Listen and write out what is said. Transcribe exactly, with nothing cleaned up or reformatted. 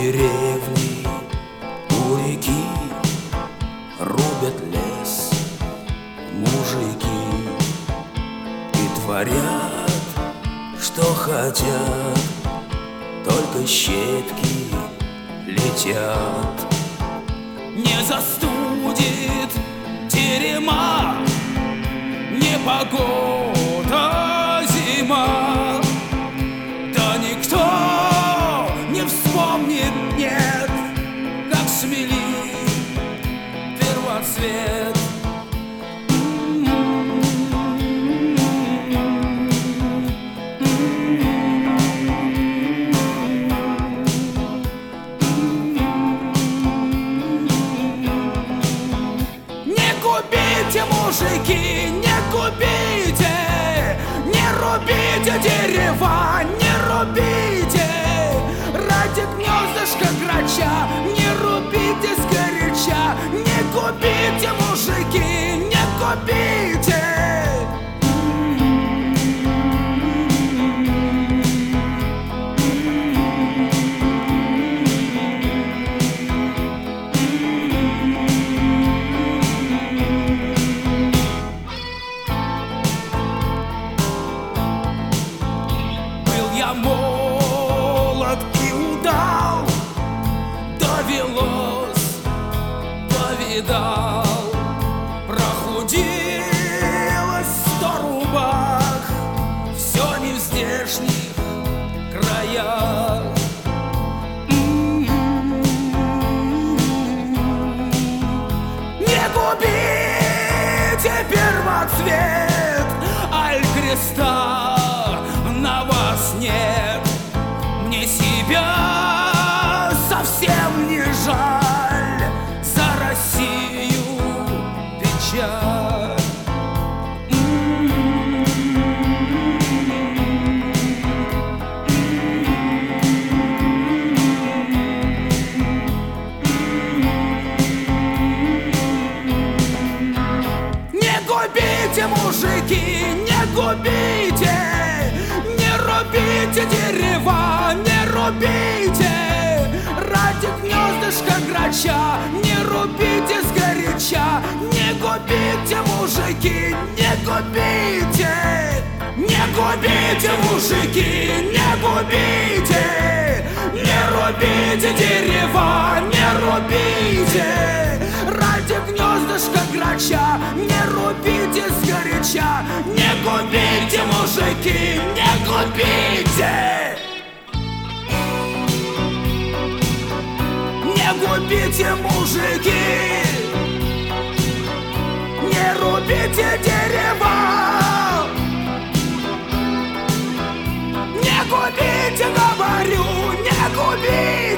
деревни у реки рубят лес мужики и творят, что хотят, только щепки летят. Не застудит терема непогода зима, да никто не вспомнит, нет, как смели первоцвет. Не губите, мужики, не губите, не рубите дерева, не рубите ради гнездышка грача, не рубите сгоряча, не губите, мужики, не губите. Я молод и удал, довелось, повидал, прохудилось сто рубах, все не в здешних краях. Не губите первоцвет, аль креста на вас нет, мне себя совсем не жаль, за Россию печаль. Не губите, мужики, не губите, не рубите дерева, не рубите ради гнездышка грача, не рубите сгоряча, не губите, мужики, не губите, не губите, мужики, не губите, не рубите дерева, не рубите ради гнездышка грача, не рубите сгоряча, не губите, мужики, не губите. Не губите, мужики, не рубите дерева, не губите, говорю, не губите.